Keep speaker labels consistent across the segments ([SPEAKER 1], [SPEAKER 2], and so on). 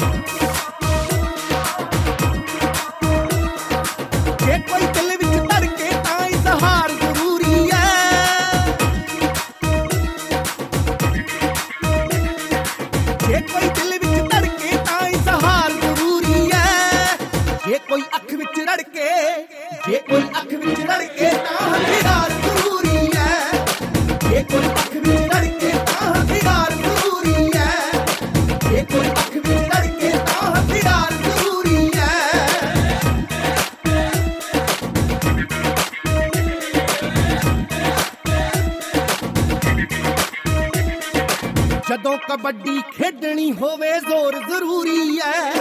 [SPEAKER 1] ਜੇ ਕੋਈ ਦਿਲ ਵਿੱਚ ਧੜਕੇ ਤਾਂ ਇਜ਼ਹਾਰ ਜ਼ਰੂਰੀ ਹੈ। ਜੇ ਕੋਈ ਦਿਲ ਵਿੱਚ ਧੜਕੇ ਤਾਂ ਇਜ਼ਹਾਰ ਜ਼ਰੂਰੀ ਹੈ। ਜੇ ਕੋਈ ਅੱਖ ਵਿੱਚ ਰੜਕੇ, ਜੇ ਕੋਈ ਅੱਖ ਵਿੱਚ ਰੜਕੇ ਤਾਂ ਹਥਿਆਰ ਜ਼ਰੂਰੀ ਹੈ। ਜੇ ਕੋਈ ਅੱਖ ਵਿੱਚ ਰੜਕੇ ਤਾਂ ਹਥਿਆਰ ਜ਼ਰੂਰੀ ਹੈ। ਜੇ ਕੋਈ ਅੱਖ ਵਿੱਚ ਰੜਕੇ ਤਾਂ ਹਥਿਆਰ ਜ਼ਰੂਰੀ ਹੈ। ਜਦੋਂ ਕਬੱਡੀ ਖੇਡਣੀ ਹੋਵੇ ਜ਼ੋਰ ਜ਼ਰੂਰੀ ਹੈ।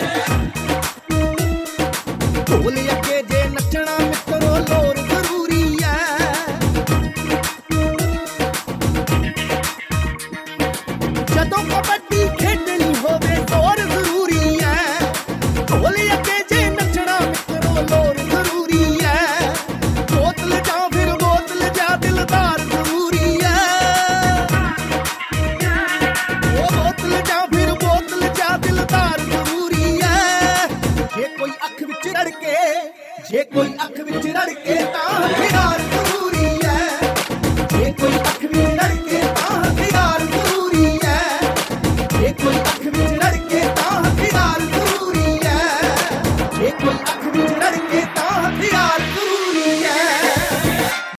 [SPEAKER 1] ਢੋਲ ਅੱਗੇ ਜੇ ਨੱਚਣਾ ਮਿੱਤਰੋ ਲੋਰ ਜ਼ਰੂਰੀ ਹੈ। ਜਦੋਂ ਕਬੱਡੀ ਖੇਡਣੀ ਹੋਵੇ ਜ਼ੋਰ ਜ਼ਰੂਰੀ ਹੈ। ਢੋਲ ਅੱਗੇ ਜੇ ਨੱਚਣਾ ਮਿੱਤਰੋ ਲੋਰ ਜ਼ਰੂਰੀ ਹੈ। ਬੋਤਲ ਜਾਂ ਫਿਰ ਬੋਤਲ ਜਾਂ ਦਿਲਦਾਰ ਜ਼ਰੂਰੀ ਹੈ। ਉਹ ਬੋਤਲ ਜਾਂ ਫਿਰ ਬੋਤਲ ਜਾਂ ਦਿਲਦਾਰ ਜ਼ਰੂਰੀ ਹੈ। ਜੇ ਕੋਈ ਅੱਖ ਵਿੱਚ ਰੜਕੇ, ਜੇ ਕੋਈ ਅੱਖ ਵਿੱਚ ਰੜਕੇ ਤਾਂ ਹਥਿਆਰ